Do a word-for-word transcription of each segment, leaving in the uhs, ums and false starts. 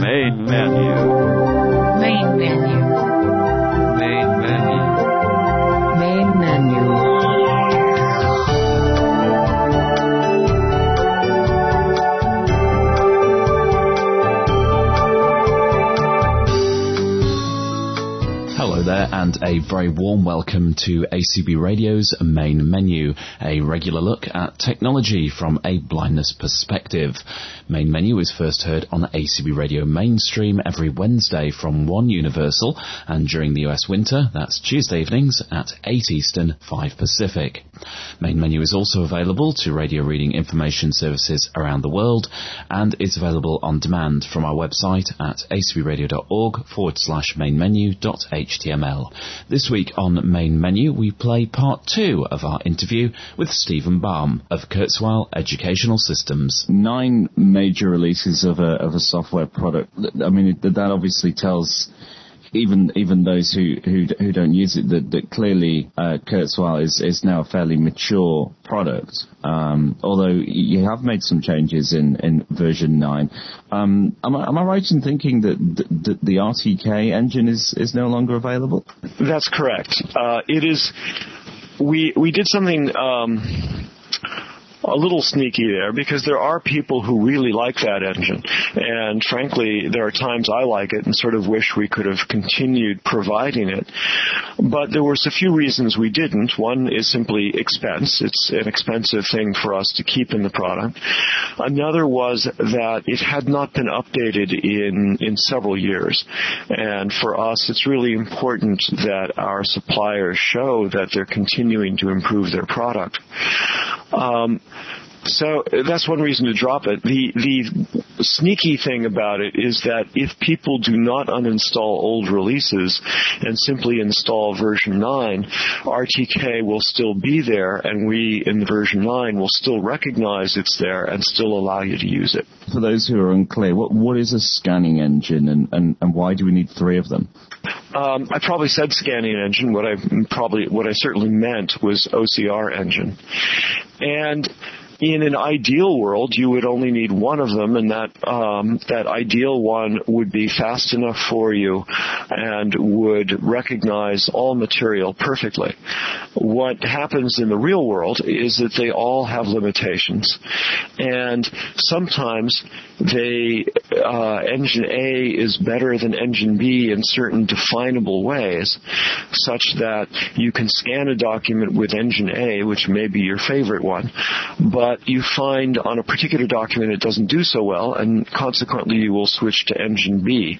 Main menu. Main menu. Main menu. Main menu. Hello there, and a very warm welcome to A C B Radio's Main Menu, a regular look at technology from a blindness perspective. Main Menu is first heard on A C B Radio Mainstream every Wednesday from one Universal, and during the U S winter, that's Tuesday evenings at eight Eastern, five Pacific. Main Menu is also available to radio reading information services around the world, and it's available on demand from our website at acbradio.org forward slash mainmenu.html. This week on Main Menu, we play part two of our interview with Stephen Baum of Kurzweil Educational Systems. Nine major releases of a of a software product. I mean, that obviously tells even even those who who, who don't use it that, that clearly uh, Kurzweil is is now a fairly mature product. Um, although you have made some changes in, in version nine. Um, am I am I right in thinking that the, the R T K engine is is no longer available? That's correct. Uh, it is. We we did something. Um, a little sneaky there, because there are people who really like that engine, and frankly there are times I like it and sort of wish we could have continued providing it, but there was a few reasons we didn't. One is simply expense. It's an expensive thing for us to keep in the product. Another was that it had not been updated in in several years, and for us it's really important that our suppliers show that they're continuing to improve their product. Um, So that's one reason to drop it. The the sneaky thing about it is that if people do not uninstall old releases and simply install version nine, R T K will still be there, and we in version nine will still recognize it's there and still allow you to use it. For those who are unclear, what what is a scanning engine, and, and, and why do we need three of them? Um, I probably said scanning engine. What I probably what I certainly meant was O C R engine. And in an ideal world, you would only need one of them, and that um, that ideal one would be fast enough for you and would recognize all material perfectly. What happens in the real world is that they all have limitations, and sometimes they uh, engine A is better than engine B in certain definable ways, such that you can scan a document with engine A, which may be your favorite one, but you find on a particular document it doesn't do so well, and consequently you will switch to engine B.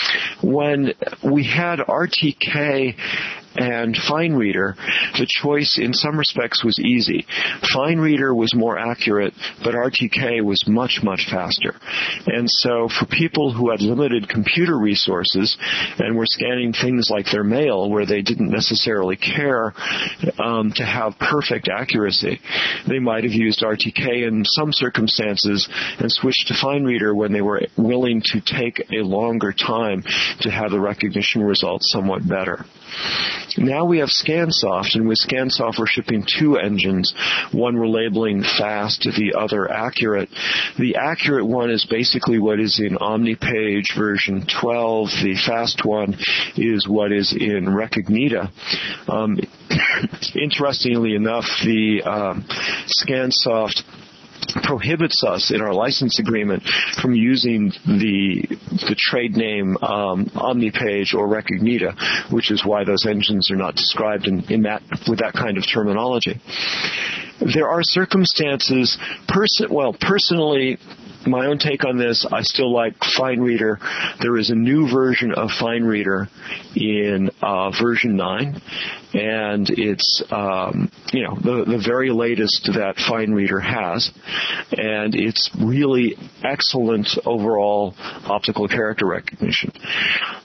When we had R T K and FineReader, the choice in some respects was easy. FineReader was more accurate, but R T K was much, much faster. And so for people who had limited computer resources and were scanning things like their mail, where they didn't necessarily care um, to have perfect accuracy, they might have used R T K in some circumstances and switched to FineReader when they were willing to take a longer time to have the recognition results somewhat better. Now we have ScanSoft, and with ScanSoft we're shipping two engines, one we're labeling fast, the other accurate. The accurate one is basically what is in OmniPage version twelve. The fast one is what is in Recognita. Um, interestingly enough, the um, ScanSoft prohibits us in our license agreement from using the the trade name um, OmniPage or Recognita, which is why those engines are not described in, in that with that kind of terminology. There are circumstances, person well, personally, my own take on this, I still like FineReader. There is a new version of FineReader in uh, version nine, and it's um, you know the, the very latest that FineReader has, and it's really excellent overall optical character recognition.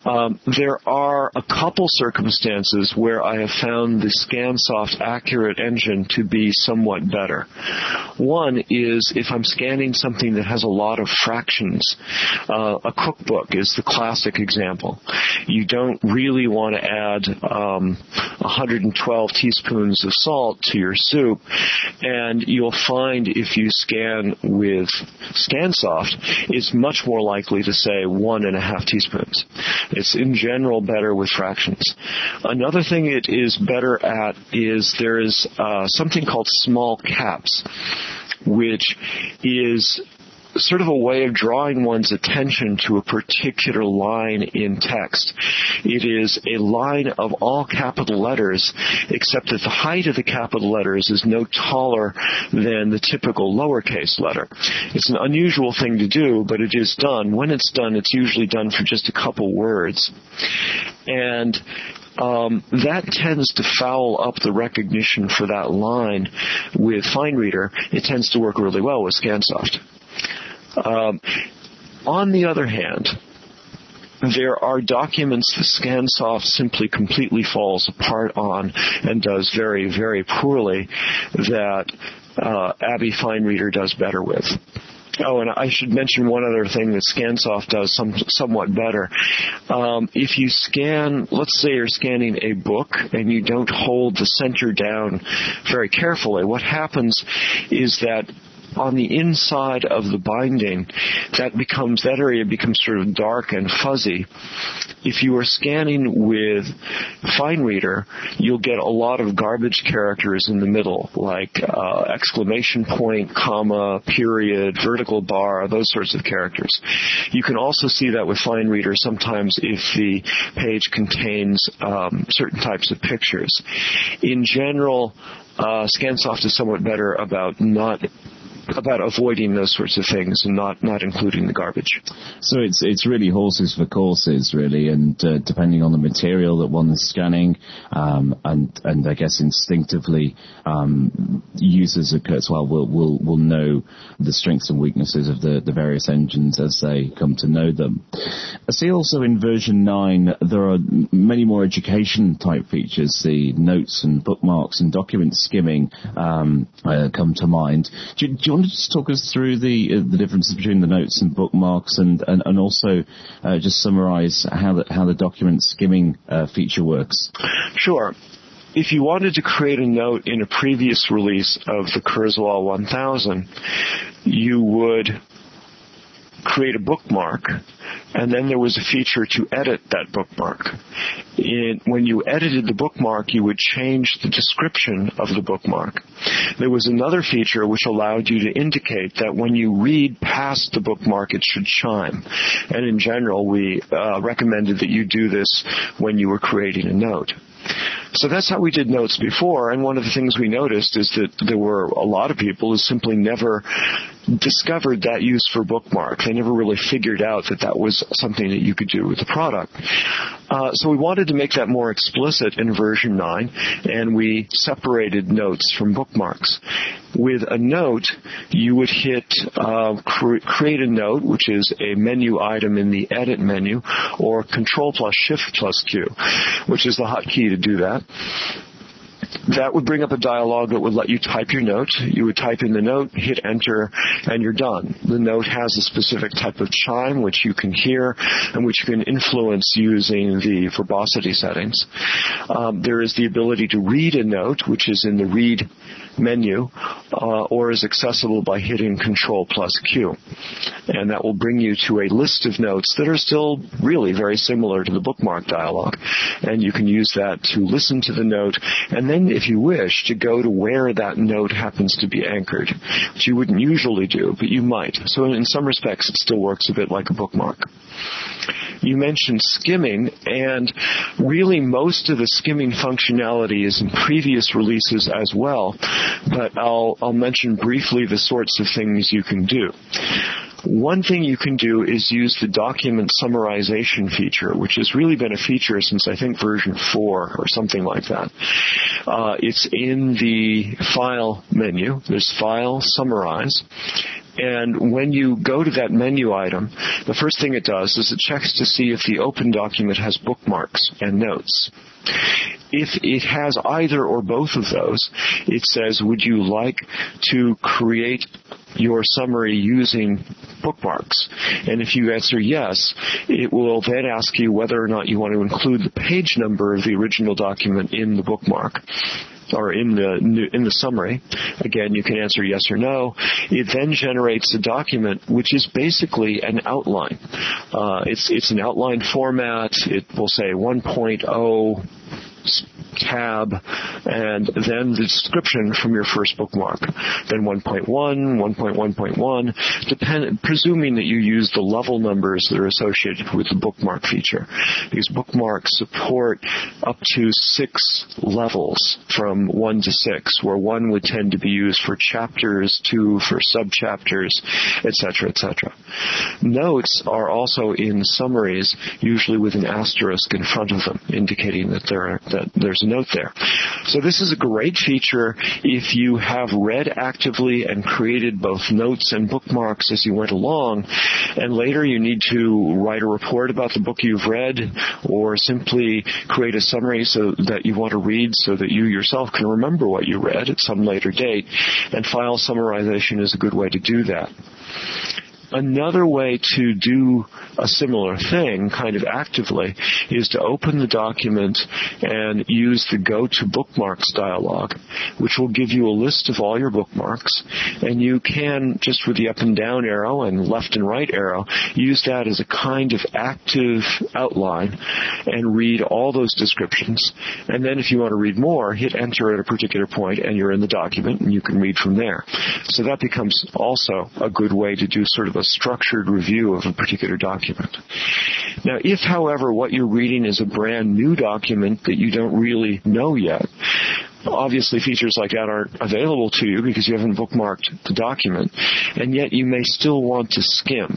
Um, there are a couple circumstances where I have found the ScanSoft Accurate engine to be somewhat better. One is if I'm scanning something that has a lot of fractions. Uh, a cookbook is the classic example. You don't really want to add um, one hundred twelve teaspoons of salt to your soup, and you'll find if you scan with ScanSoft, it's much more likely to say one and a half teaspoons. It's in general better with fractions. Another thing it is better at is there is uh, something called small caps, which is sort of a way of drawing one's attention to a particular line in text. It is a line of all capital letters, except that the height of the capital letters is no taller than the typical lowercase letter. It's an unusual thing to do, but it is done. When it's done, it's usually done for just a couple words. And Um, that tends to foul up the recognition for that line with FineReader. It tends to work really well with ScanSoft. Um, on the other hand, there are documents that ScanSoft simply completely falls apart on and does very, very poorly that uh, Abby FineReader does better with. Oh, and I should mention one other thing that ScanSoft does some, somewhat better. Um, if you scan, let's say you're scanning a book and you don't hold the center down very carefully, what happens is that on the inside of the binding, that becomes that area becomes sort of dark and fuzzy. If you are scanning with FineReader, you'll get a lot of garbage characters in the middle, like uh, exclamation point, comma, period, vertical bar, those sorts of characters. You can also see that with FineReader sometimes if the page contains um, certain types of pictures. In general, uh, ScanSoft is somewhat better about not about avoiding those sorts of things and not, not including the garbage. So it's it's really horses for courses, really, and uh, depending on the material that one is scanning, um, and and I guess instinctively, um, users of Kurzweil will will will know the strengths and weaknesses of the, the various engines as they come to know them. I see also in version nine there are many more education type features. The notes and bookmarks and document skimming um, uh, come to mind. Do, do you want to just talk us through the uh, the differences between the notes and bookmarks, and and, and also uh, just summarize how the how the document skimming uh, feature works? Sure. If you wanted to create a note in a previous release of the Kurzweil one thousand, you would create a bookmark, and then there was a feature to edit that bookmark. It, when you edited the bookmark, you would change the description of the bookmark. There was another feature which allowed you to indicate that when you read past the bookmark, it should chime. And in general, we uh, recommended that you do this when you were creating a note. So that's how we did notes before, and one of the things we noticed is that there were a lot of people who simply never discovered that use for bookmark. They never really figured out that that was something that you could do with the product. Uh, so we wanted to make that more explicit in version nine, and we separated notes from bookmarks. With a note, you would hit uh, cre- create a note, which is a menu item in the edit menu, or Control plus Shift plus Q, which is the hotkey to do that. That would bring up a dialog that would let you type your note. You would type in the note, hit enter, and you're done. The note has a specific type of chime which you can hear and which you can influence using the verbosity settings. Um, there is the ability to read a note, which is in the read menu, uh, or is accessible by hitting Control plus Q. And that will bring you to a list of notes that are still really very similar to the bookmark dialog. And you can use that to listen to the note, and then if you wish, to go to where that note happens to be anchored, which you wouldn't usually do, but you might. So in some respects, it still works a bit like a bookmark. You mentioned skimming, and really most of the skimming functionality is in previous releases as well, but I'll, I'll mention briefly the sorts of things you can do. One thing you can do is use the document summarization feature, which has really been a feature since I think version four or something like that. Uh, it's in the File menu. There's File, Summarize. And when you go to that menu item, the first thing it does is it checks to see if the open document has bookmarks and notes. If it has either or both of those, it says, would you like to create your summary using bookmarks? And if you answer yes, it will then ask you whether or not you want to include the page number of the original document in the bookmark or in the in the summary. Again, you can answer yes or no. It then generates a document which is basically an outline. Uh, it's it's an outline format. It will say one point oh tab, and then the description from your first bookmark. Then one point one, one point one point one, depend, presuming that you use the level numbers that are associated with the bookmark feature. Because bookmarks support up to six levels from one to six, where one would tend to be used for chapters, two for subchapters, et cetera, et cetera. Notes are also in summaries, usually with an asterisk in front of them, indicating that there are, that there's a note there. So this is a great feature if you have read actively and created both notes and bookmarks as you went along, and later you need to write a report about the book you've read, or simply create a summary so that you want to read so that you yourself can remember what you read at some later date, and file summarization is a good way to do that. Another way to do a similar thing, kind of actively, is to open the document and use the Go to Bookmarks dialog, which will give you a list of all your bookmarks, and you can, just with the up and down arrow and left and right arrow, use that as a kind of active outline and read all those descriptions. And then if you want to read more, hit enter at a particular point and you're in the document and you can read from there. So that becomes also a good way to do sort of a structured review of a particular document. Now, if, however, what you're reading is a brand new document that you don't really know yet, obviously features like that aren't available to you because you haven't bookmarked the document, and yet you may still want to skim.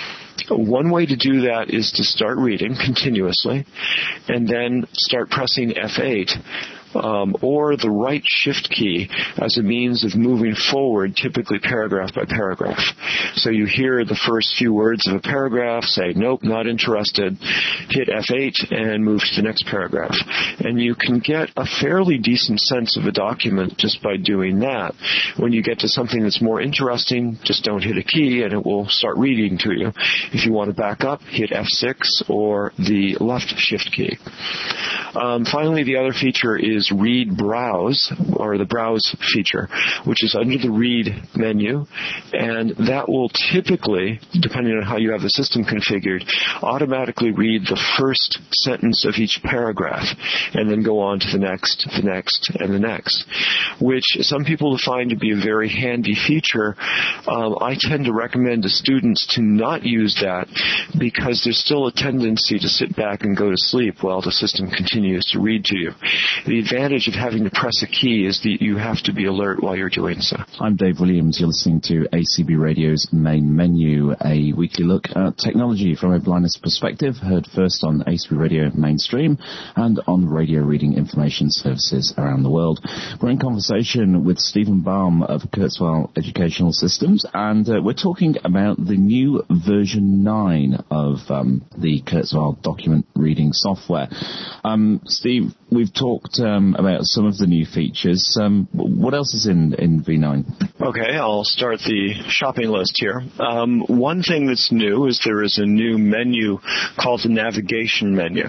One way to do that is to start reading continuously and then start pressing F eight. Um, or the right shift key as a means of moving forward, typically paragraph by paragraph. So you hear the first few words of a paragraph, say, nope, not interested, hit F eight and move to the next paragraph. And you can get a fairly decent sense of a document just by doing that. When you get to something that's more interesting, just don't hit a key and it will start reading to you. If you want to back up, hit F six or the left shift key. Um, finally, the other feature is Read Browse, or the Browse feature, which is under the Read menu, and that will typically, depending on how you have the system configured, automatically read the first sentence of each paragraph, and then go on to the next, the next, and the next, which some people find to be a very handy feature. Um, I tend to recommend to students to not use that because there's still a tendency to sit back and go to sleep while the system continues to read to you. The advantage of having to press a key is that you have to be alert while you're doing so. I'm Dave Williams. You're listening to A C B Radio's Main Menu, a weekly look at technology from a blindness perspective, heard first on A C B Radio Mainstream and on radio reading information services around the world. We're in conversation with Stephen Baum of Kurzweil Educational Systems, and uh, we're talking about the new version nine of um, the Kurzweil document reading software. Um, Steve, we've talked um, about some of the new features. Um, what else is in, in V nine? Okay, I'll start the shopping list here. Um, one thing that's new is there is a new menu called the navigation menu.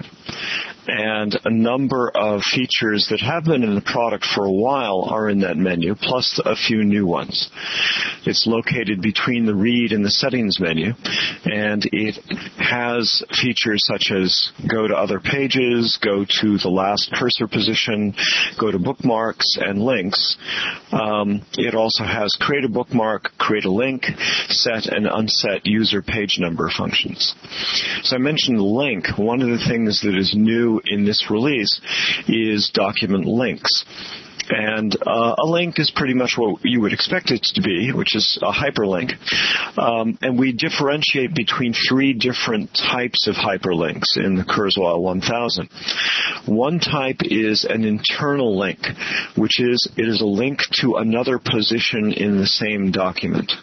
And a number of features that have been in the product for a while are in that menu, plus a few new ones. It's located between the Read and the Settings menu, and it has features such as go to other pages, go to the last cursor position, go to bookmarks, and links. Um, it also has create a bookmark, create a link, set and unset user page number functions. So I mentioned link. One of the things that is new in this release is document links. And uh, a link is pretty much what you would expect it to be, which is a hyperlink. Um, and we differentiate between three different types of hyperlinks in the Kurzweil one thousand. One type is an internal link, which is it is a link to another position in the same document.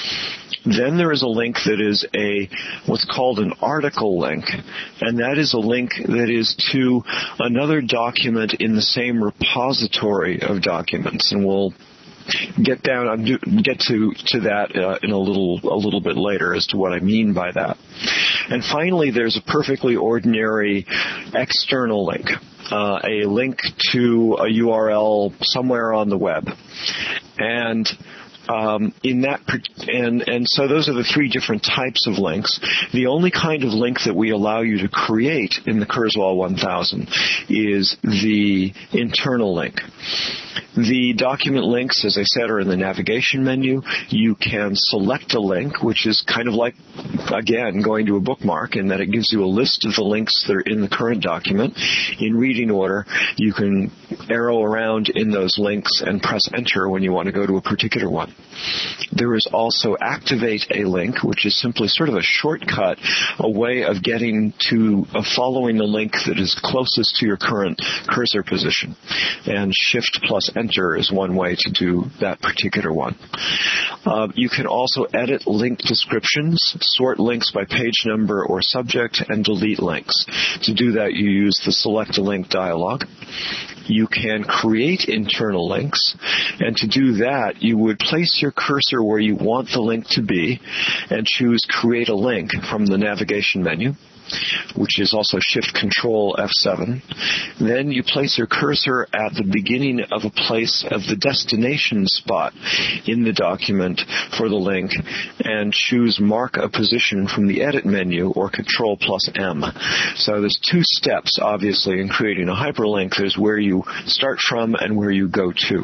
Then there is a link that is a what's called an article link, and that is a link that is to another document in the same repository of documents, and we'll get down I'll do, get to to that uh, in a little a little bit later as to what I mean by that. And finally, there's a perfectly ordinary external link, uh, a link to a U R L somewhere on the web, and Um, in that, and, and so those are the three different types of links. The only kind of link that we allow you to create in the Kurzweil one thousand is the internal link. The document links, as I said, are in the navigation menu. You can select a link, which is kind of like, again, going to a bookmark, in that it gives you a list of the links that are in the current document. In reading order, you can arrow around in those links and press enter when you want to go to a particular one. There is also activate a link, which is simply sort of a shortcut, a way of getting to uh, following the link that is closest to your current cursor position. And shift plus enter is one way to do that particular one. Uh, you can also edit link descriptions, sort links by page number or subject, and delete links. To do that, you use the select a link dialog. You can create internal links, and to do that, you would place your cursor where you want the link to be and choose Create a Link from the navigation menu, which is also Shift Control F seven. Then you place your cursor at the beginning of a place of the destination spot in the document for the link and choose Mark a Position from the Edit menu, or Control plus M. So there's two steps, obviously, in creating a hyperlink. There's where you start from and where you go to.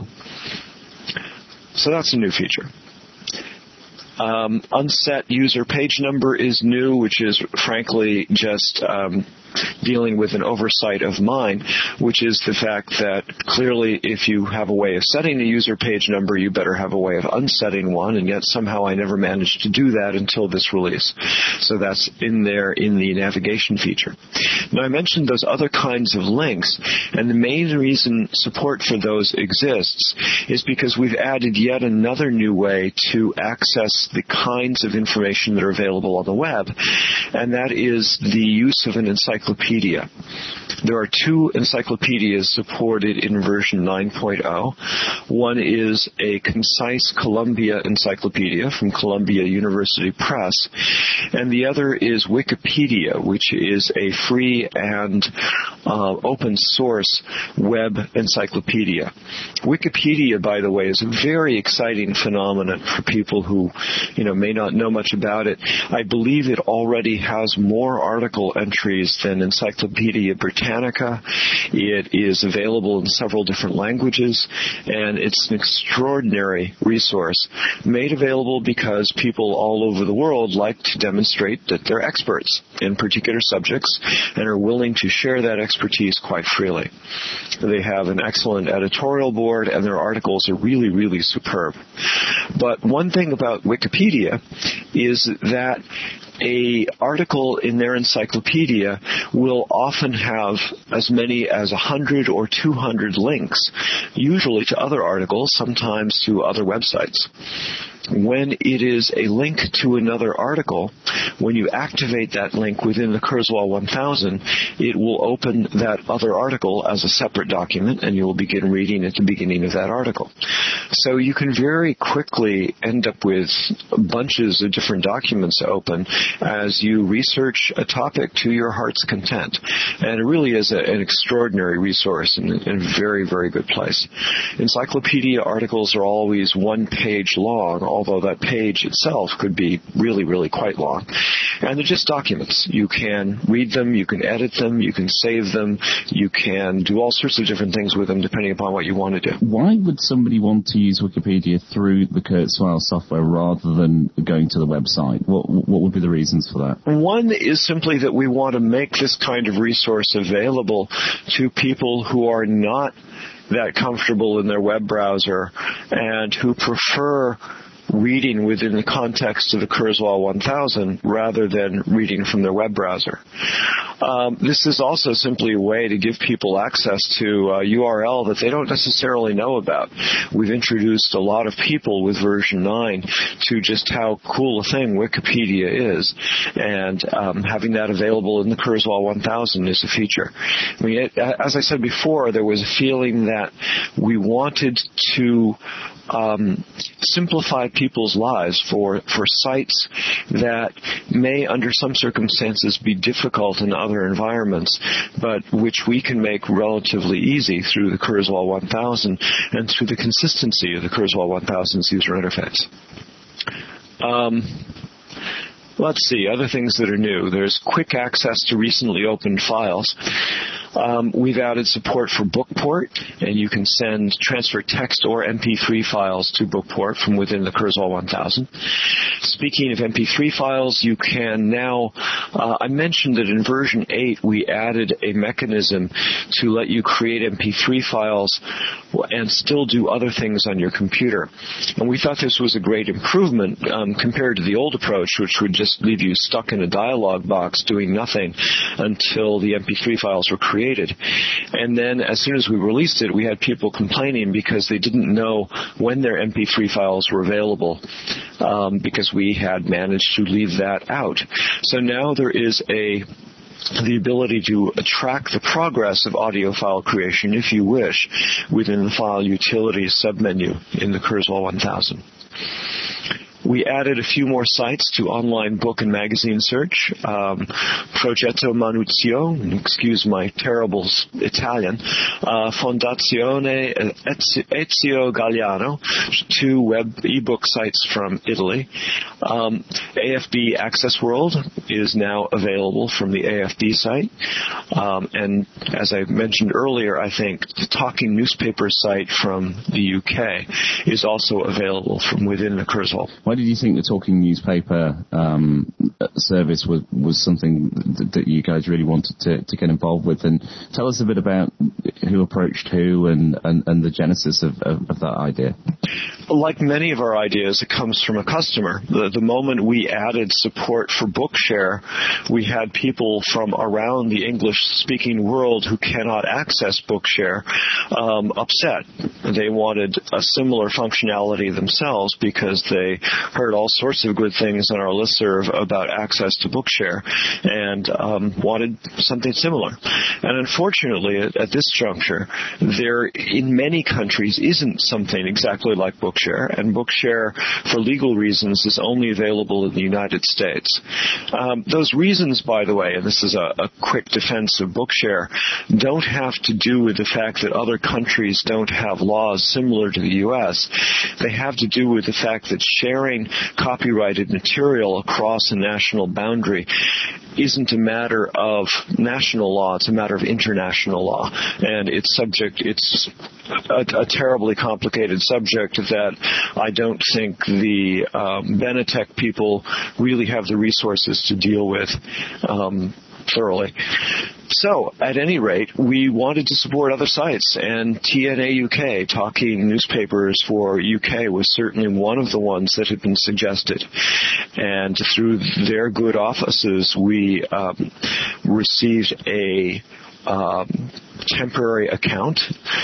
So that's a new feature. Um, unset user page number is new, which is frankly just um, dealing with an oversight of mine, which is the fact that clearly if you have a way of setting a user page number, you better have a way of unsetting one, and yet somehow I never managed to do that until this release. So that's in there in the navigation feature. Now, I mentioned those other kinds of links, and the main reason support for those exists is because we've added yet another new way to access the kinds of information that are available on the web, and that is the use of an encyclopedia. There are two encyclopedias supported in version nine point oh. One is a concise Columbia encyclopedia from Columbia University Press, and the other is Wikipedia, which is a free and uh, open source web encyclopedia. Wikipedia, by the way, is a very exciting phenomenon for people who, you know, may not know much about it. I believe it already has more article entries than Encyclopedia Britannica. It is available in several different languages, and it's an extraordinary resource made available because people all over the world like to demonstrate that they're experts in particular subjects and are willing to share that expertise quite freely. They have an excellent editorial board, and their articles are really, really superb. But one thing about Wikipedia is that a article in their encyclopedia will often have as many as one hundred or two hundred links, usually to other articles, sometimes to other websites. When it is a link to another article, when you activate that link within the Kurzweil one thousand, it will open that other article as a separate document, and you will begin reading at the beginning of that article. So you can very quickly end up with bunches of different documents open as you research a topic to your heart's content. And it really is a, an extraordinary resource and, and a very, very good place. Encyclopedia articles are always one page long, although that page itself could be really, really quite long. And they're just documents. You can read them, you can edit them, you can save them, you can do all sorts of different things with them depending upon what you want to do. Why would somebody want to use Wikipedia through the Kurzweil software rather than going to the website? What, what would be the reasons for that? One is simply that we want to make this kind of resource available to people who are not that comfortable in their web browser and who prefer reading within the context of the Kurzweil one thousand rather than reading from their web browser. Um, this is also simply a way to give people access to a U R L that they don't necessarily know about. We've introduced a lot of people with version nine to just how cool a thing Wikipedia is, and um, having that available in the Kurzweil one thousand is a feature. I mean, it, as I said before, there was a feeling that we wanted to Um, simplify people's lives for, for sites that may, under some circumstances, be difficult in other environments, but which we can make relatively easy through the Kurzweil one thousand and through the consistency of the Kurzweil one thousand's user interface. Um, let's see, other things that are new. There's quick access to recently opened files. Um, we've added support for Bookport, and you can send transfer text or M P three files to Bookport from within the Kurzweil one thousand. Speaking of M P three files, you can now, uh, I mentioned that in version eight we added a mechanism to let you create M P three files and still do other things on your computer. And we thought this was a great improvement um, compared to the old approach, which would just leave you stuck in a dialog box doing nothing until the M P three files were created. And then as soon as we released it, we had people complaining because they didn't know when their M P three files were available, um, because we had managed to leave that out. So now there is a the ability to track the progress of audio file creation, if you wish, within the File Utilities submenu in the Kurzweil one thousand. We added a few more sites to online book and magazine search. Um, Progetto Manuzio, excuse my terrible Italian, uh, Fondazione Ezio Galliano, two web ebook sites from Italy. Um, A F D Access World is now available from the A F D site. Um, and as I mentioned earlier, I think the Talking Newspaper site from the U K is also available from within the Kurzweil. Why did you think the Talking Newspaper um, service was, was something that, that you guys really wanted to, to get involved with? And tell us a bit about who approached who and, and, and the genesis of, of, of that idea. Like many of our ideas, it comes from a customer. The, the moment we added support for Bookshare, we had people from around the English-speaking world who cannot access Bookshare um, upset. They wanted a similar functionality themselves because they heard all sorts of good things on our listserv about access to Bookshare and um, wanted something similar. And unfortunately, at, at this juncture, there in many countries isn't something exactly like Bookshare, and Bookshare, for legal reasons, is only available in the United States. Um, those reasons, by the way, and this is a, a quick defense of Bookshare, don't have to do with the fact that other countries don't have laws similar to the U S. They have to do with the fact that sharing copyrighted material across a national boundary isn't a matter of national law, it's a matter of international law. And it's subject, it's a, a terribly complicated subject that I don't think the um, Benetech people really have the resources to deal with um, thoroughly. So, at any rate, we wanted to support other sites, and T N A U K, Talking Newspapers for U K, was certainly one of the ones that had been suggested. And through their good offices, we um, received a um, temporary account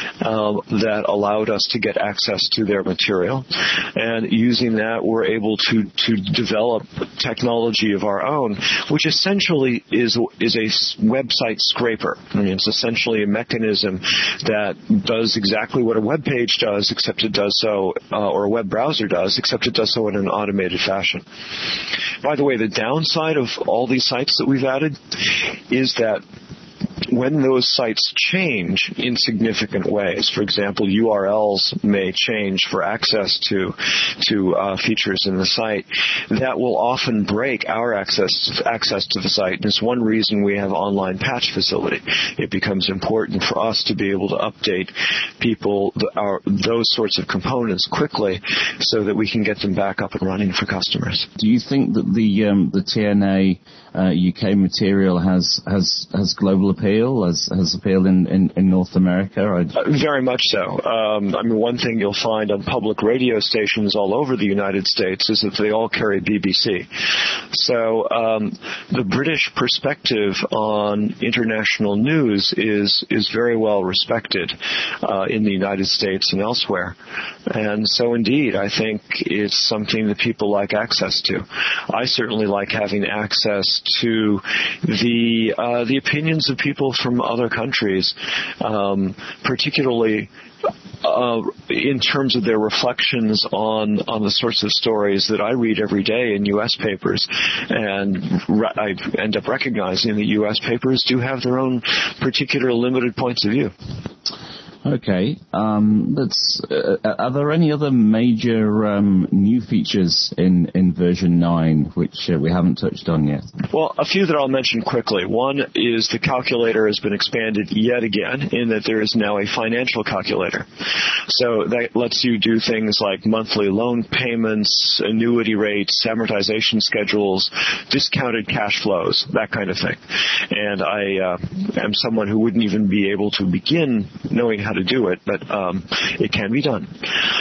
uh, that allowed us to get access to their material. And using that, we're able to, to develop technology of our own, which essentially is is a website scraper. I mean, it's essentially a mechanism that does exactly what a web page does, except it does so, uh, or a web browser does, except it does so in an automated fashion. By the way, the downside of all these sites that we've added is that when those sites change in significant ways, for example, U R Ls may change for access to to uh, features in the site, that will often break our access access to the site. And it's one reason we have online patch facility. It becomes important for us to be able to update people our, those sorts of components quickly so that we can get them back up and running for customers. Do you think that the um, the T N A uh, U K material has has has global appeal? appeal, has, has appeal in, in, in North America? I... Uh, very much so. Um, I mean, one thing you'll find on public radio stations all over the United States is that they all carry B B C. So um, the British perspective on international news is is very well respected uh, in the United States and elsewhere. And so indeed, I think it's something that people like access to. I certainly like having access to the uh, the opinions of people from other countries, um, particularly Uh, in terms of their reflections on, on the sorts of stories that I read every day in U S papers. And re- I end up recognizing that U S papers do have their own particular limited points of view. Okay. Um, let's, uh, are there any other major um, new features in, in version nine which uh, we haven't touched on yet? Well, a few that I'll mention quickly. One is the calculator has been expanded yet again in that there is now a financial calculator. So that lets you do things like monthly loan payments, annuity rates, amortization schedules, discounted cash flows, that kind of thing. And I uh, am someone who wouldn't even be able to begin knowing how to do it, but um, it can be done.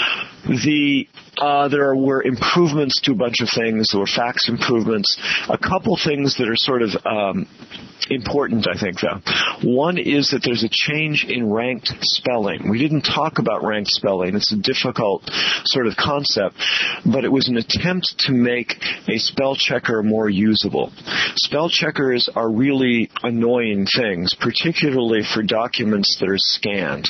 The uh, there were improvements to a bunch of things. There were fax improvements. A couple things that are sort of um, important, I think, though. One is that there's a change in ranked spelling. We didn't talk about ranked spelling. It's a difficult sort of concept, but it was an attempt to make a spell checker more usable. Spell checkers are really annoying things, particularly for documents that are scanned.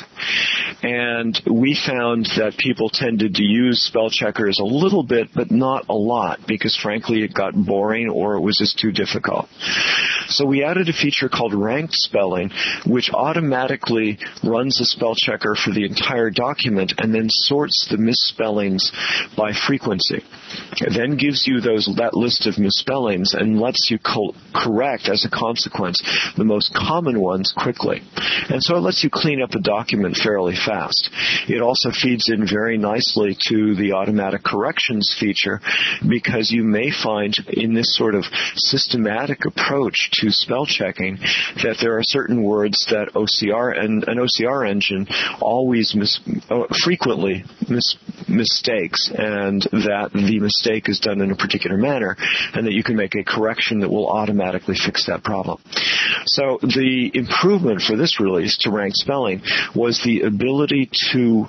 And we found that people tended to use spell checkers a little bit, but not a lot, because frankly it got boring or it was just too difficult. So we added a feature called ranked spelling, which automatically runs a spell checker for the entire document and then sorts the misspellings by frequency. It then gives you those that list of misspellings and lets you co- correct, as a consequence, the most common ones quickly. And so it lets you clean up a document fairly fast. It also feeds in very nicely to the automatic corrections feature, because you may find in this sort of systematic approach to spell checking that there are certain words that O C R and an O C R engine always mis, uh, frequently mis, mistakes, and that the mistake is done in a particular manner, and that you can make a correction that will automatically fix that problem. So the improvement for this release to ranked spelling was the ability to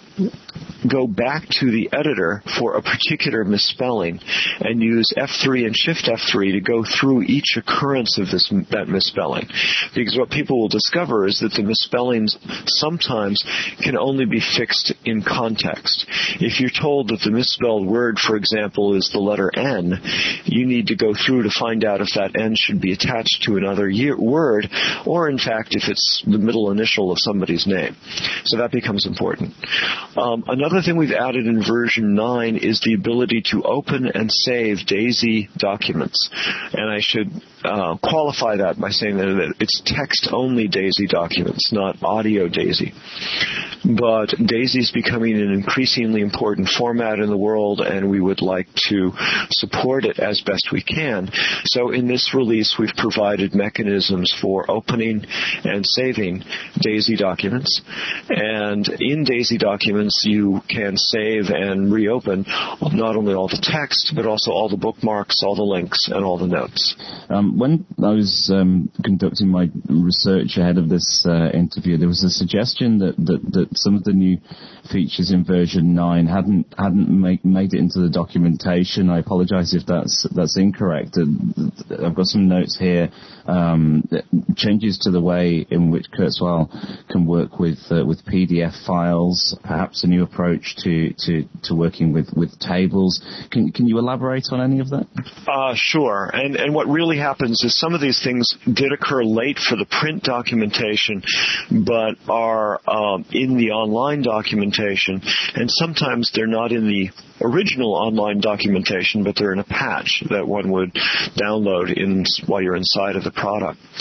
go back to the editor for a particular misspelling and use F three and Shift F three to go through each occurrence of this that misspelling. Because what people will discover is that the misspellings sometimes can only be fixed in context. If you're told that the misspelled word, for example, is the letter N, you need to go through to find out if that N should be attached to another year, word, or in fact if it's the middle initial of somebody's name. So that becomes important. Um, another thing we've added in version nine is the ability to open and save DAISY documents. And I should uh, qualify that by saying that it's text-only DAISY documents, not audio DAISY. But DAISY is becoming an increasingly important format in the world, and we would like to support it as best we can. So in this release, we've provided mechanisms for opening and saving DAISY documents. And in DAISY documents, you can save and reopen not only all the text, but also all the bookmarks, all the links, and all the notes. Um, when I was um, conducting my research ahead of this uh, interview, there was a suggestion that, that, that some of the new features in version nine hadn't hadn't make, made it into the documentation. I apologize if that's that's incorrect. I've got some notes here. Um, changes to the way in which Kurzweil can work with uh, with P D F files, perhaps a new approach to, to, to working with, with tables. Can can you elaborate on any of that? Uh, sure. And and what really happens is some of these things did occur late for the print documentation, but are um, in the online documentation, and sometimes they're not in the original online documentation, but they're in a patch that one would download in while you're inside of the product.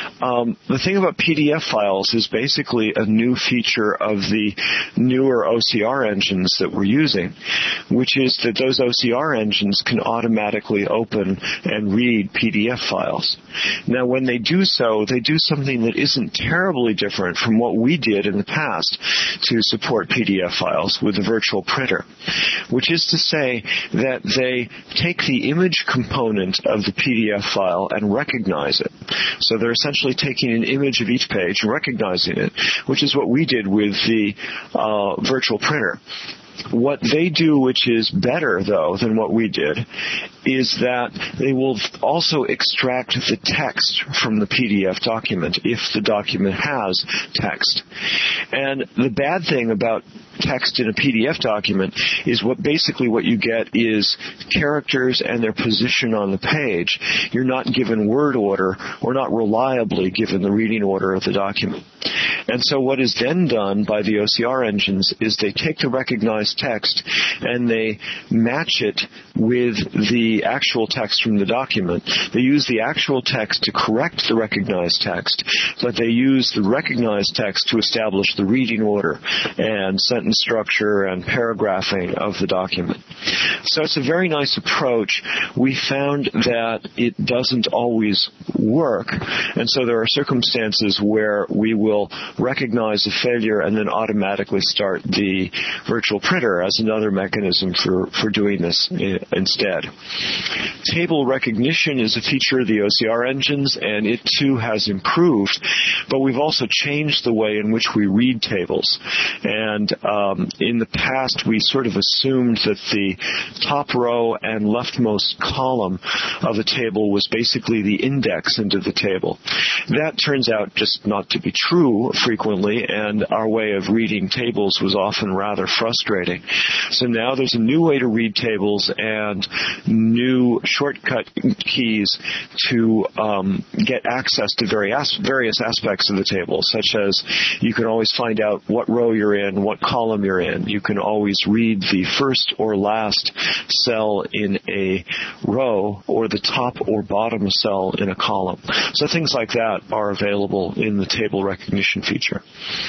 Um, the thing about P D F files is basically a new feature of the newer O C R engines that we're using, which is that those O C R engines can automatically open and read P D F files. Now, when they do so, they do something that isn't terribly different from what we did in the past to support P D F files with the virtual printer, which is to say that they take the image component of the P D F file and recognize it. So they're essentially taking an image of each page and recognizing it, which is what we did with the uh, virtual printer. What they do, which is better, though, than what we did, is that they will also extract the text from the P D F document if the document has text. And the bad thing about text in a P D F document is what basically what you get is characters and their position on the page. You're not given word order or not reliably given the reading order of the document. And so what is then done by the O C R engines is they take the recognized text and they match it with the actual text from the document. They use the actual text to correct the recognized text, but they use the recognized text to establish the reading order and sentence structure and paragraphing of the document. So it's a very nice approach. We found that it doesn't always work, and so there are circumstances where we will recognize a failure and then automatically start the virtual printer as another mechanism for, for doing this instead. Table recognition is a feature of the O C R engines, and it too has improved, but we've also changed the way in which we read tables. And um, in the past, we sort of assumed that the top row and leftmost column of a table was basically the index into the table. That turns out just not to be true frequently, and our way of reading tables was often rather frustrating. So now there's a new way to read tables and new shortcut keys to um, get access to various, various aspects of the table, such as you can always find out what row you're in, what column you're in. You can always read the first or last cell in a row or the top or bottom cell in a column. So things like that are available in the table recognition feature.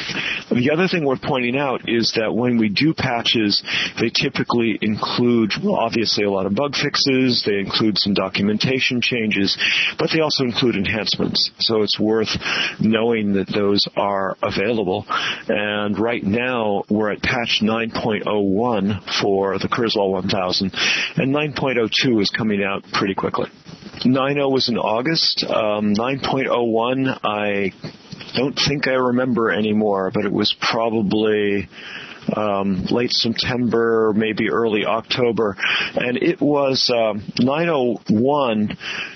The other thing worth pointing out is that when we do patches, they typically include, well, obviously a lot of bug fixes, they include some documentation changes, but they also include enhancements. So it's worth knowing that those are available. And right now, we're at patch nine point oh one for the Kurzweil one thousand, and nine point oh two is coming out pretty quickly. nine point oh was in August. Um, nine point oh one, I don't think I remember anymore, but it was probably um, late September, maybe early October. And it was, um, nine oh one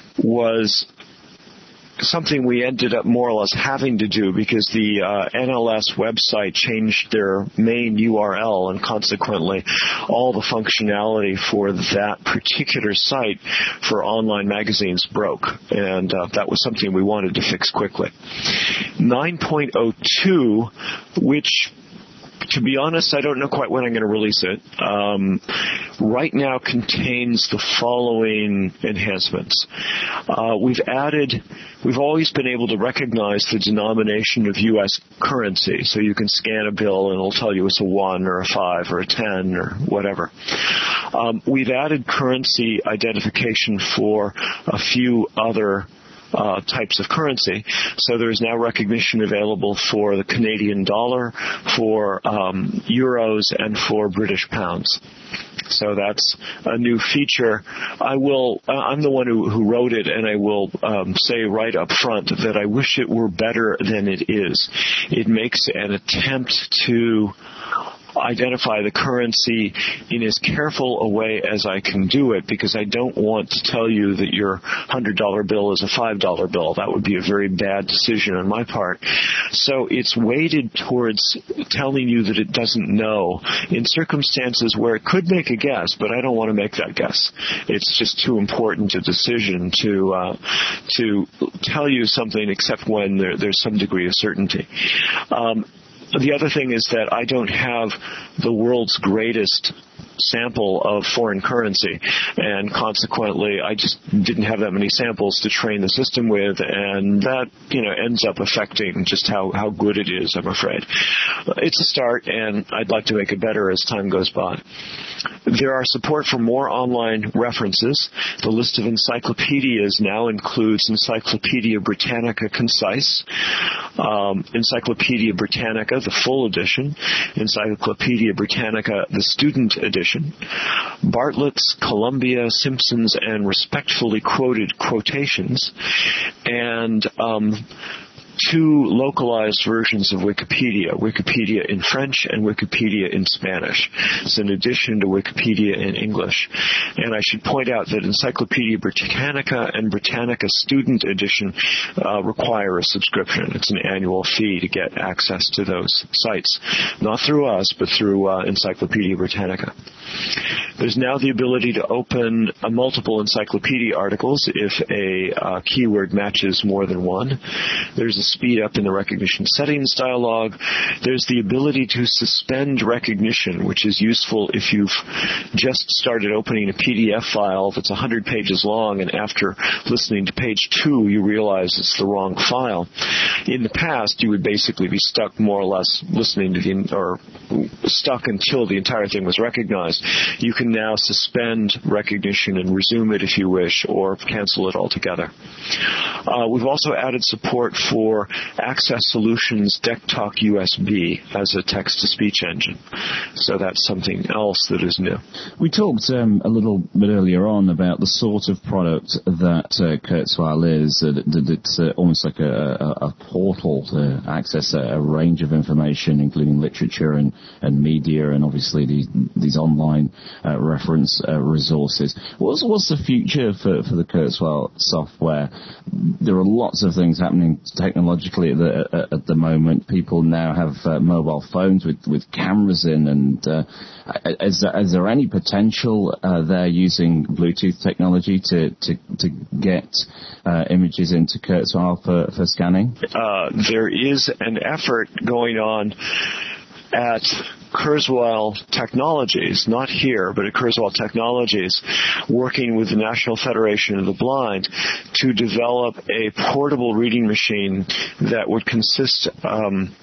was something we ended up more or less having to do because the uh, N L S website changed their main U R L, and consequently all the functionality for that particular site for online magazines broke, and uh, that was something we wanted to fix quickly. nine point oh two, which, to be honest, I don't know quite when I'm going to release it. Um, right now contains the following enhancements. Uh, we've added, we've always been able to recognize the denomination of U S currency. So you can scan a bill and it'll tell you it's a one or a five or a ten or whatever. Um, we've added currency identification for a few other Uh, types of currency. So there is now recognition available for the Canadian dollar, for um, euros, and for British pounds. So that's a new feature. I will, uh, I'm the one who, who wrote it, and I will um, say right up front that I wish it were better than it is. It makes an attempt to identify the currency in as careful a way as I can do it, because I don't want to tell you that your one hundred dollar bill is a five dollar bill. That would be a very bad decision on my part. So it's weighted towards telling you that it doesn't know in circumstances where it could make a guess, but I don't want to make that guess. It's just too important a decision to uh, to tell you something except when there, there's some degree of certainty. Um, the other thing is that I don't have the world's greatest sample of foreign currency, and consequently I just didn't have that many samples to train the system with, and that, you know, ends up affecting just how, how good it is, I'm afraid. It's a start, and I'd like to make it better as time goes by. There are support for more online references. The list of encyclopedias now includes Encyclopedia Britannica Concise, um, Encyclopedia Britannica, the full edition, Encyclopedia Britannica, the student edition, Bartlett's, Columbia, Simpson's, and respectfully quoted quotations, and um, two localized versions of Wikipedia, Wikipedia in French and Wikipedia in Spanish. It's an addition to Wikipedia in English. And I should point out that Encyclopedia Britannica and Britannica Student Edition uh, require a subscription. It's an annual fee to get access to those sites. Not through us, but through uh, Encyclopedia Britannica. There's now the ability to open uh, multiple encyclopedia articles if a uh, keyword matches more than one. There's a speed up in the recognition settings dialog. There's the ability to suspend recognition, which is useful if you've just started opening a P D F file that's one hundred pages long, and after listening to page two, you realize it's the wrong file. In the past, you would basically be stuck more or less listening to the, or stuck until the entire thing was recognized. You can now suspend recognition and resume it if you wish, or cancel it altogether. Uh, we've also added support for Access Solutions DeckTalk U S B as a text-to-speech engine. So that's something else that is new. We talked um, a little bit earlier on about the sort of product that uh, Kurzweil is, uh, that it's uh, almost like a, a, a portal to access a, a range of information, including literature and, and media, and obviously these, these online uh, reference uh, resources. What's, what's the future for, for the Kurzweil software? There are lots of things happening technologically at the, at the moment. People now have uh, mobile phones with, with cameras in, and uh, is, there, is there any potential uh, there using Bluetooth technology to, to, to get uh, images into Kurzweil for, for scanning? Uh, there is an effort going on at Kurzweil Technologies, not here, but at Kurzweil Technologies, working with the National Federation of the Blind to develop a portable reading machine that would consist um,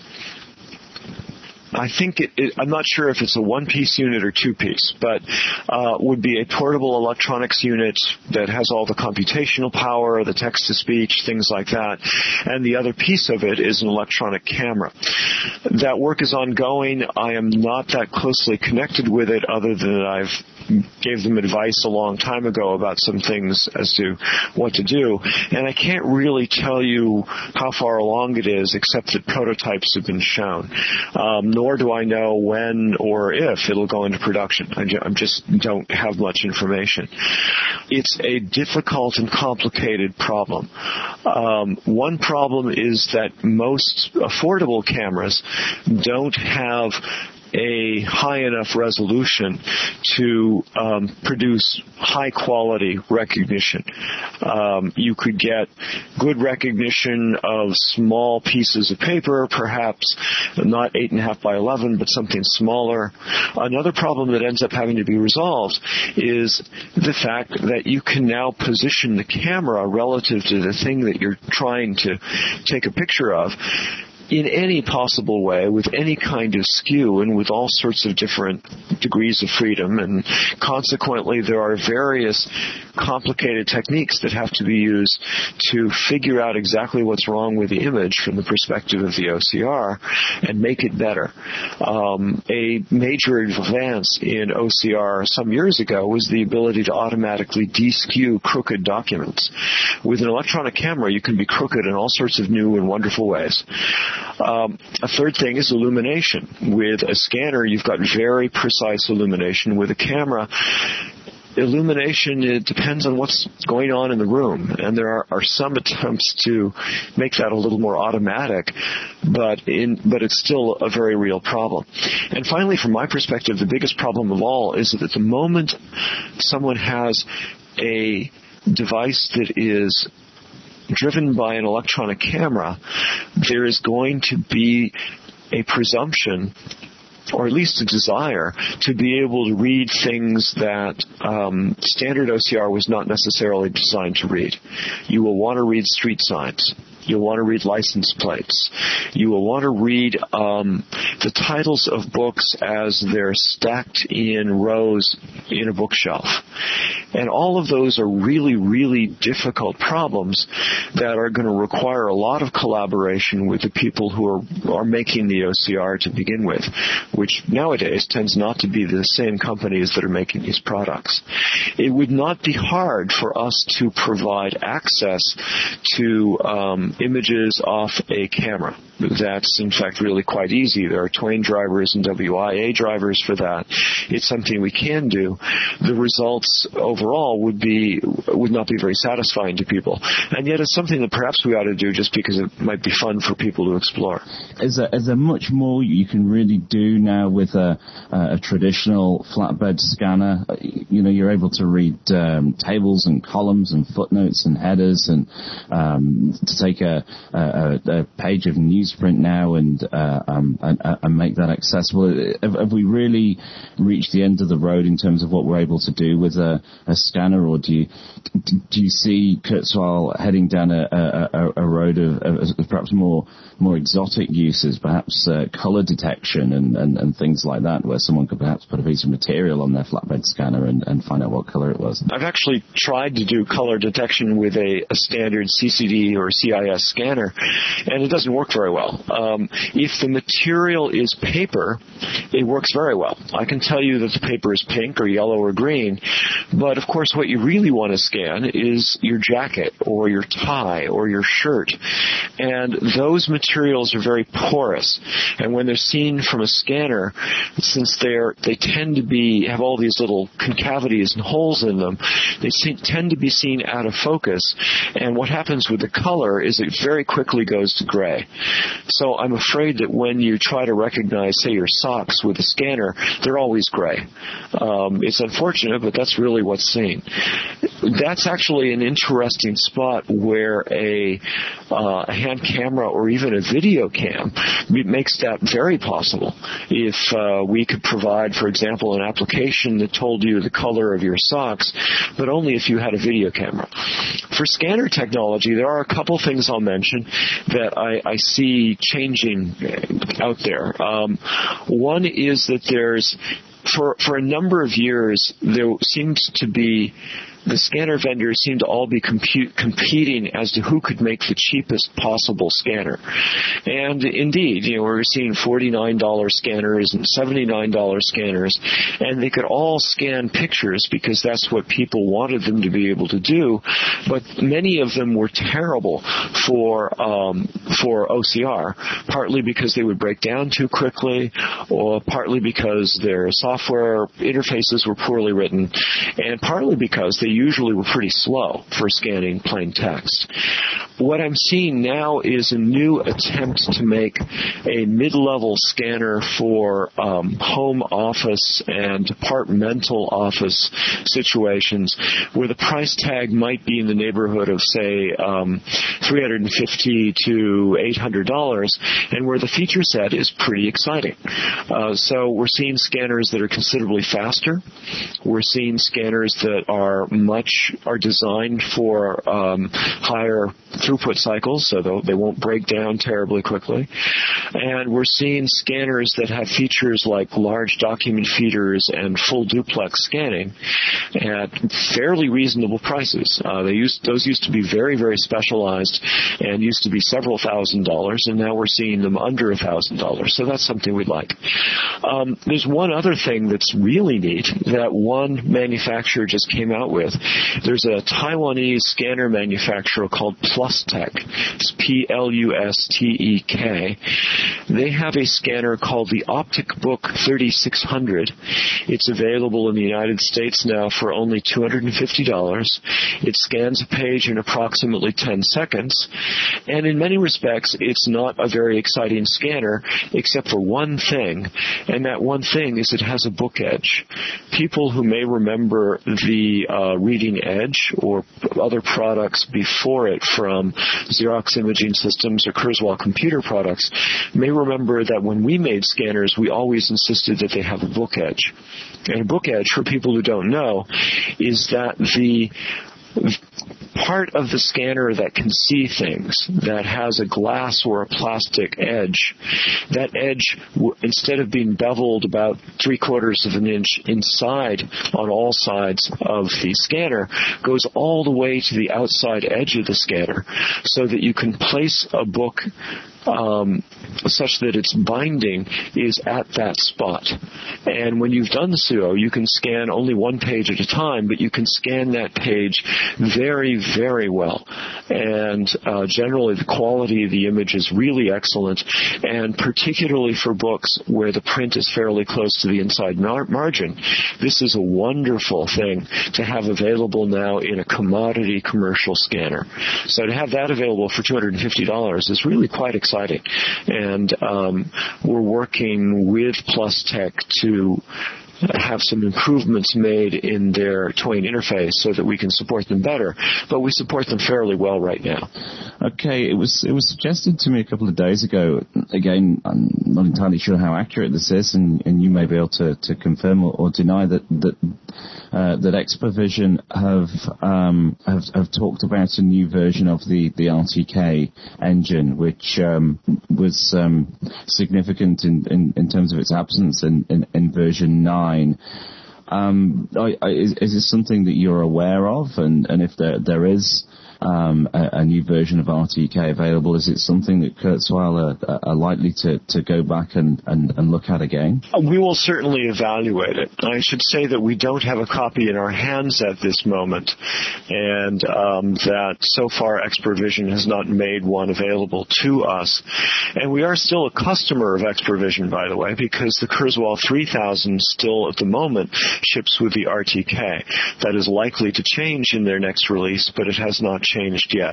I think it, it, I'm not sure if it's a one-piece unit or two-piece, but uh, would be a portable electronics unit that has all the computational power, the text-to-speech, things like that, and the other piece of it is an electronic camera. That work is ongoing. I am not that closely connected with it, other than I've gave them advice a long time ago about some things as to what to do, and I can't really tell you how far along it is, except that prototypes have been shown. Um, nor do I know when or if it'll go into production. I just don't have much information. It's a difficult and complicated problem. Um, one problem is that most affordable cameras don't have a high enough resolution to um, produce high quality recognition. Um, you could get good recognition of small pieces of paper, perhaps not eight and a half by eleven, but something smaller. Another problem that ends up having to be resolved is the fact that you can now position the camera relative to the thing that you're trying to take a picture of in any possible way, with any kind of skew, and with all sorts of different degrees of freedom. And consequently, there are various complicated techniques that have to be used to figure out exactly what's wrong with the image from the perspective of the O C R and make it better. Um, a major advance in O C R some years ago was the ability to automatically de-skew crooked documents. With an electronic camera, you can be crooked in all sorts of new and wonderful ways. Um, a third thing is illumination. With a scanner, you've got very precise illumination. With a camera, illumination, it depends on what's going on in the room, and there are, are some attempts to make that a little more automatic, but in but it's still a very real problem. And finally, from my perspective, the biggest problem of all is that at the moment someone has a device that is driven by an electronic camera, there is going to be a presumption, or at least a desire, to be able to read things that um, standard O C R was not necessarily designed to read. You will want to read street signs. You'll want to read license plates. You will want to read um, the titles of books as they're stacked in rows in a bookshelf. And all of those are really, really difficult problems that are going to require a lot of collaboration with the people who are, are making the O C R to begin with, which nowadays tends not to be the same companies that are making these products. It would not be hard for us to provide access to um, images off a camera. That's, in fact, really quite easy. There are Twain drivers and W I A drivers for that. It's something we can do. The results overall would be would not be very satisfying to people. And yet it's something that perhaps we ought to do just because it might be fun for people to explore. Is there, is there much more you can really do now with a, a traditional flatbed scanner? You know, you're able to read um, tables and columns and footnotes and headers, and um, to take a, a, a page of newsprint now and, uh, um, and, and make that accessible. Have, have we really reached the end of the road in terms of what we're able to do with a, a scanner, or do you do you see Kurzweil heading down a, a, a road of, of perhaps more more exotic uses, perhaps uh, color detection and, and, and things like that, where someone could perhaps put a piece of material on their flatbed scanner and, and find out what color it was? I've actually tried to do color detection with a, a standard C C D or C I S scanner, and it doesn't work very well. Um, if the material is paper, it works very well. I can tell you that the paper is pink or yellow or green, but of course what you really want to scan is your jacket or your tie or your shirt, and those materials are very porous, and when they're seen from a scanner, since they're they tend to be have all these little concavities and holes in them, they see, tend to be seen out of focus, and what happens with the color is it very quickly goes to gray. So I'm afraid that when you try to recognize, say, your socks with a scanner, they're always gray. Um, it's unfortunate, but that's really what's seen. That's actually an interesting spot where a, uh, a hand camera or even a video cam makes that very possible. If uh, we could provide, for example, an application that told you the color of your socks, but only if you had a video camera. For scanner technology, there are a couple things I'll mention that I, I see changing out there. Um, one is that there's, for, for a number of years, there seems to be the scanner vendors seem to all be compute, competing as to who could make the cheapest possible scanner. And indeed, you know, we're seeing forty-nine dollars scanners and seventy-nine dollars scanners, and they could all scan pictures because that's what people wanted them to be able to do, but many of them were terrible for um, for O C R, partly because they would break down too quickly, or partly because their software interfaces were poorly written, and partly because they usually were pretty slow for scanning plain text. What I'm seeing now is a new attempt to make a mid-level scanner for um, home office and departmental office situations where the price tag might be in the neighborhood of, say, um, three hundred fifty to eight hundred dollars, and where the feature set is pretty exciting. Uh, so we're seeing scanners that are considerably faster. We're seeing scanners that are much are designed for um, higher throughput cycles, so they won't break down terribly quickly. And we're seeing scanners that have features like large document feeders and full duplex scanning at fairly reasonable prices. Uh, they used those used to be very, very specialized and used to be several thousand dollars, and now we're seeing them under a thousand dollars. So that's something we'd like. Um, there's one other thing that's really neat that one manufacturer just came out with. There's a Taiwanese scanner manufacturer called PlusTek. It's P L U S T E K. They have a scanner called the OpticBook thirty-six hundred. It's available in the United States now for only two hundred fifty dollars. It scans a page in approximately ten seconds. And in many respects, it's not a very exciting scanner except for one thing. And that one thing is it has a book edge. People who may remember the uh, Reading Edge or other products before it from from Xerox Imaging Systems or Kurzweil computer products may remember that when we made scanners, we always insisted that they have a book edge. And a book edge, for people who don't know, is that the part of the scanner that can see things, that has a glass or a plastic edge, that edge, instead of being beveled about three quarters of an inch inside on all sides of the scanner, goes all the way to the outside edge of the scanner so that you can place a book Um, such that its binding is at that spot. And when you've done so, you can scan only one page at a time, but you can scan that page very, very well. And uh, generally, the quality of the image is really excellent, and particularly for books where the print is fairly close to the inside mar- margin, this is a wonderful thing to have available now in a commodity commercial scanner. So to have that available for two hundred fifty dollars is really quite exciting. Exciting. And um, we're working with PlusTech to have some improvements made in their Twain interface so that we can support them better, but we support them fairly well right now. Okay, it was it was suggested to me a couple of days ago. Again, I'm not entirely sure how accurate this is, and, and you may be able to, to confirm or, or deny that that uh, that Xpervision have, um, have have talked about a new version of the, the R T K engine, which um, was um, significant in, in, in terms of its absence in, in, in version nine. Um, I, I, is, is this something that you're aware of? And, and if there there is um, a, a new version of R T K available, is it something that Kurzweil are, are likely to, to go back and, and, and look at again? We will certainly evaluate it. I should say that we don't have a copy in our hands at this moment, and um, that so far Xpervision has not made one available to us. And we are still a customer of Xpervision, by the way, because the Kurzweil three thousand still at the moment ships with the R T K. That is likely to change in their next release, but it has not changed yet.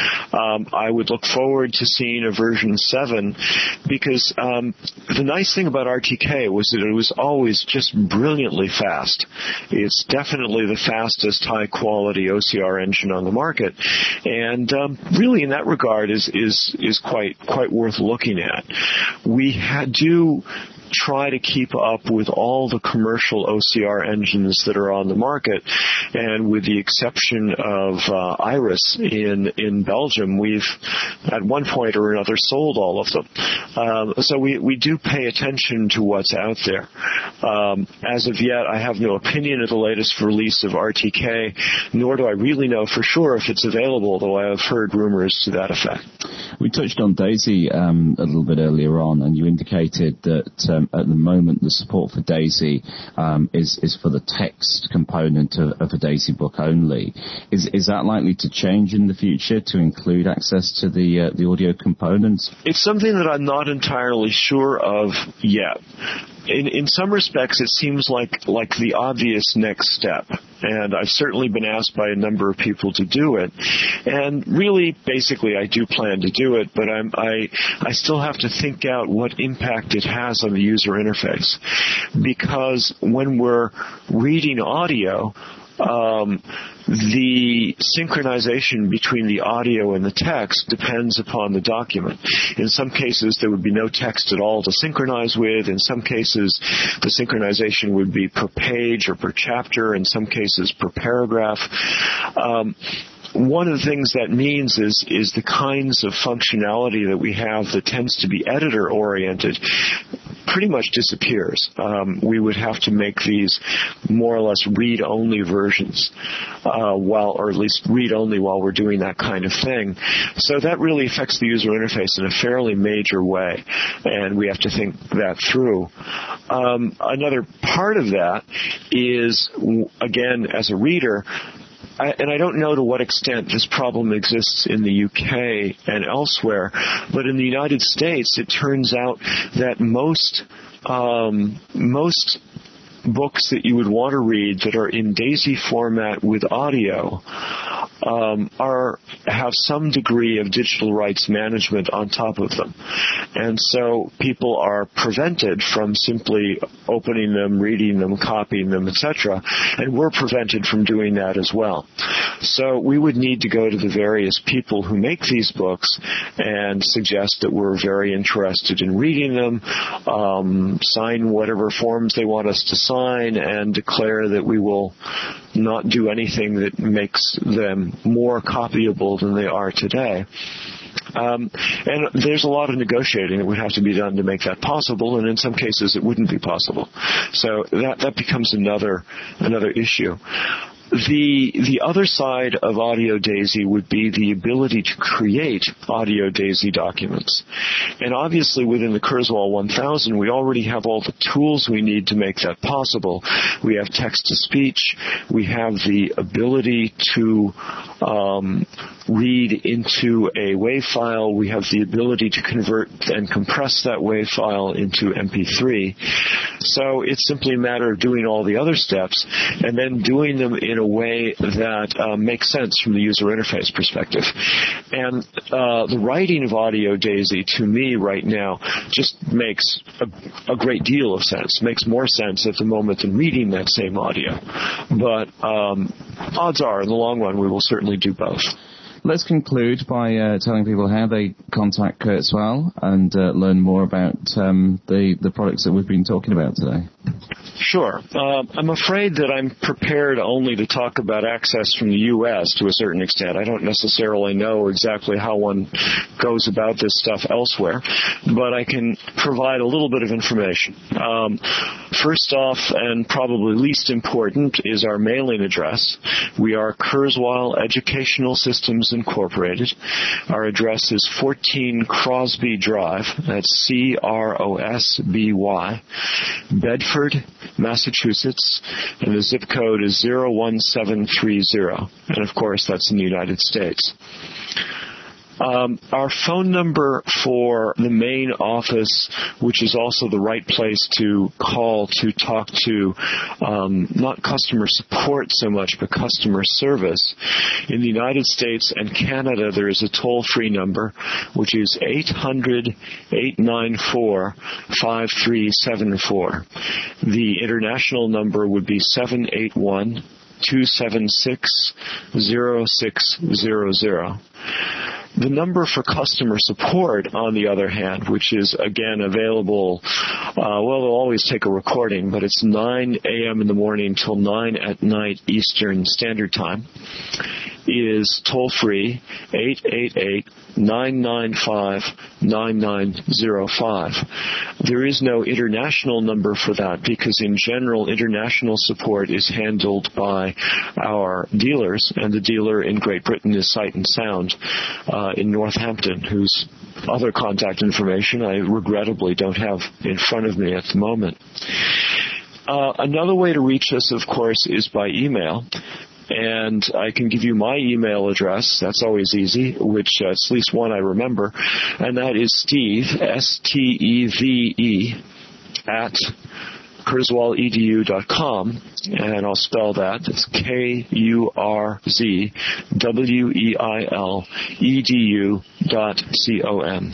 Um, I would look forward to seeing a version seven, because um, the nice thing about R T K was that it was always just brilliantly fast. It's definitely the fastest high-quality O C R engine on the market, and um, really in that regard is is is quite quite worth looking at. We had, do try to keep up with all the commercial O C R engines that are on the market, and with the exception of uh, Iris in in Belgium, we've at one point or another sold all of them. Um, so we, we do pay attention to what's out there. Um, as of yet, I have no opinion of the latest release of R T K, nor do I really know for sure if it's available, though I have heard rumors to that effect. We touched on DAISY um, a little bit earlier on, and you indicated that um, at the moment the support for DAISY um, is is for the text component of, of a DAISY book only. Is is that likely to change in the future to include access to the uh, the audio components? It's something that I'm not entirely sure of yet. In in some respects, it seems like like the obvious next step, and I've certainly been asked by a number of people to do it. And really, basically, I do plan to do it, but I'm, I I still have to think out what impact it has on the user interface, because when we're reading audio, Um, the synchronization between the audio and the text depends upon the document. In some cases, there would be no text at all to synchronize with. In some cases, the synchronization would be per page or per chapter. In some cases, per paragraph. Um, One of the things that means is is the kinds of functionality that we have that tends to be editor-oriented pretty much disappears. Um, we would have to make these more or less read-only versions, uh, while, or at least read-only while we're doing that kind of thing. So that really affects the user interface in a fairly major way, and we have to think that through. Um, another part of that is, again, as a reader, I, and I don't know to what extent this problem exists in the U K and elsewhere, but in the United States, it turns out that most um, most books that you would want to read that are in DAISY format with audio um, are have some degree of digital rights management on top of them. And so people are prevented from simply opening them, reading them, copying them, et cetera. And we're prevented from doing that as well. So we would need to go to the various people who make these books and suggest that we're very interested in reading them, um, sign whatever forms they want us to sign, and declare that we will not do anything that makes them more copyable than they are today. Um, and there's a lot of negotiating that would have to be done to make that possible, and in some cases it wouldn't be possible. So that that becomes another another issue. The the other side of Audio Daisy would be the ability to create Audio Daisy documents. And obviously within the Kurzweil one thousand, we already have all the tools we need to make that possible. We have text-to-speech. We have the ability to um, read into a WAV file. We have the ability to convert and compress that WAV file into M P three. So it's simply a matter of doing all the other steps and then doing them in a way that uh, makes sense from the user interface perspective. And uh, the writing of Audio Daisy, to me right now, just makes a, a great deal of sense. Makes more sense at the moment than reading that same audio. But um, odds are, in the long run, we will certainly do both. Let's conclude by uh, telling people how they contact Kurzweil and uh, learn more about um, the, the products that we've been talking about today. Sure. Uh, I'm afraid that I'm prepared only to talk about access from the U S to a certain extent. I don't necessarily know exactly how one goes about this stuff elsewhere, but I can provide a little bit of information. Um, first off, and probably least important, is our mailing address. We are Kurzweil Educational Systems Incorporated. Our address is fourteen Crosby Drive. That's C R O S B Y, Bedford, Massachusetts, and the zip code is zero one seven three zero. And of course, that's in the United States. Um, our phone number for the main office, which is also the right place to call to talk to um, not customer support so much, but customer service. In the United States and Canada, there is a toll-free number, which is eight hundred, eight nine four, five three seven four. The international number would be seven eight one, two seven six, zero six zero zero. The number for customer support, on the other hand, which is, again, available, uh, well, they'll always take a recording, but it's nine a.m. in the morning till nine at night Eastern Standard Time, is toll-free, eight eight eight, nine nine five, nine nine zero five. There is no international number for that because, in general, international support is handled by our dealers, and the dealer in Great Britain is Sight and Sound uh, in Northampton, whose other contact information I regrettably don't have in front of me at the moment. Uh, another way to reach us, of course, is by email. And I can give you my email address. That's always easy, which uh, it's at least one I remember. And that is Steve, S T E V E, at kurzweil E D U dot com. And I'll spell that. It's K U R Z W E I L E D U dot C O M.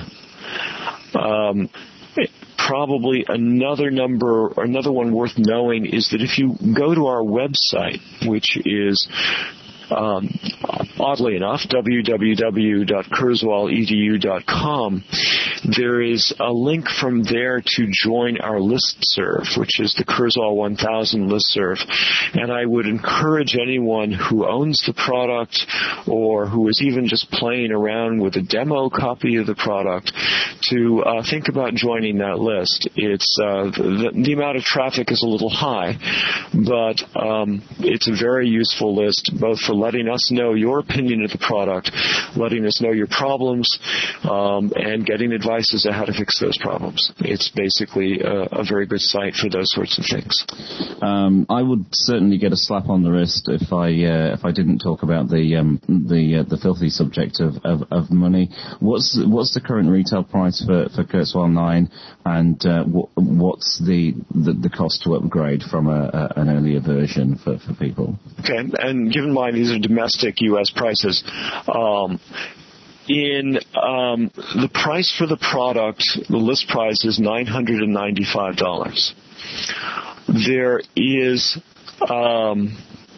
Um, Probably another number, or another one worth knowing, is that if you go to our website, which is Um, oddly enough, w w w dot kurzweil e d u dot com, there is a link from there to join our listserv, which is the Kurzweil one thousand listserv. And I would encourage anyone who owns the product or who is even just playing around with a demo copy of the product to uh, think about joining that list. It's uh, the, the amount of traffic is a little high, but um, it's a very useful list, both for letting us know your opinion of the product, letting us know your problems, um, and getting advice as to how to fix those problems. It's basically a, a very good site for those sorts of things. Um, I would certainly get a slap on the wrist if I uh, if I didn't talk about the um, the uh, the filthy subject of, of, of money. What's what's the current retail price for, for Kurzweil nine, and uh, what, what's the, the the cost to upgrade from a, a, an earlier version for, for people? Okay, and given my these are domestic U S prices. Um, in um, the price for the product, the list price is nine hundred ninety-five dollars. There is um,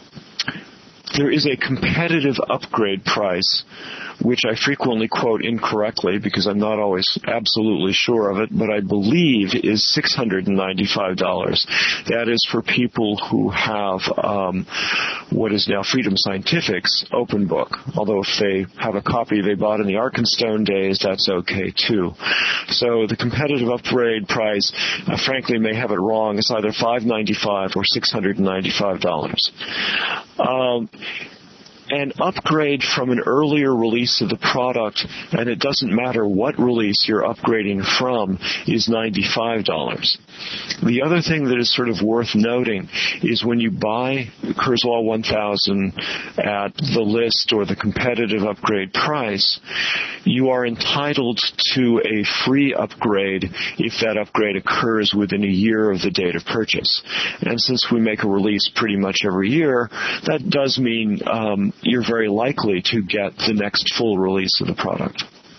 there is a competitive upgrade price, which I frequently quote incorrectly because I'm not always absolutely sure of it, but I believe is six hundred ninety-five dollars. That is for people who have um, what is now Freedom Scientific's Open Book. Although if they have a copy they bought in the Arkenstone days, that's okay too. So the competitive upgrade price, uh, frankly, may have it wrong. It's either five hundred ninety-five dollars or six hundred ninety-five dollars. Um, An upgrade from an earlier release of the product, and it doesn't matter what release you're upgrading from, is ninety-five dollars. The other thing that is sort of worth noting is when you buy Kurzweil one thousand at the list or the competitive upgrade price, you are entitled to a free upgrade if that upgrade occurs within a year of the date of purchase. And since we make a release pretty much every year, that does mean um, you're very likely to get the next full release of the product.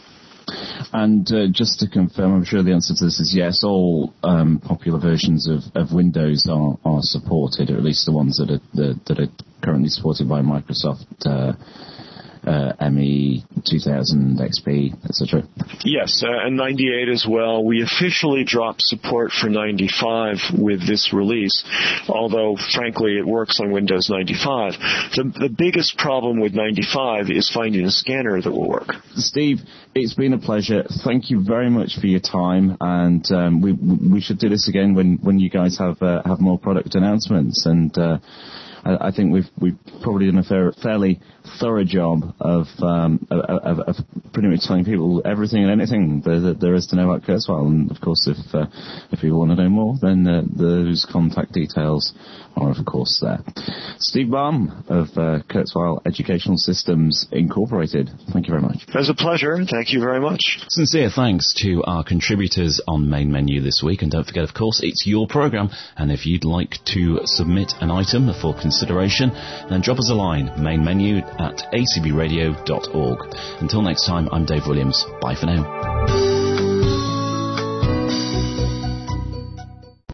And uh, just to confirm, I'm sure the answer to this is yes, all um, popular versions of, of Windows are, are supported, or at least the ones that are, the, that are currently supported by Microsoft, uh, uh, M E two thousand, X P, et cetera. Yes, uh, and ninety-eight as well. We officially dropped support for ninety-five with this release, although, frankly, it works on Windows ninety-five. The, the biggest problem with ninety-five is finding a scanner that will work. Steve, it's been a pleasure. Thank you very much for your time, and um, we we should do this again when, when you guys have uh, have more product announcements. And uh, I, I think we've we've probably done a fair, fairly thorough job of, um, of of pretty much telling people everything and anything that there is to know about Kurzweil. And of course, if uh, if people want to know more, then uh, those contact details are of course there. Steve Baum of uh, Kurzweil Educational Systems Incorporated. Thank you very much. It was a pleasure. Thank you very much. Sincere thanks to our contributors on Main Menu this week. And don't forget, of course, it's your program. And if you'd like to submit an item for consideration, then drop us a line, mainmenu at a c b radio dot org. Until next time, I'm Dave Williams. Bye for now.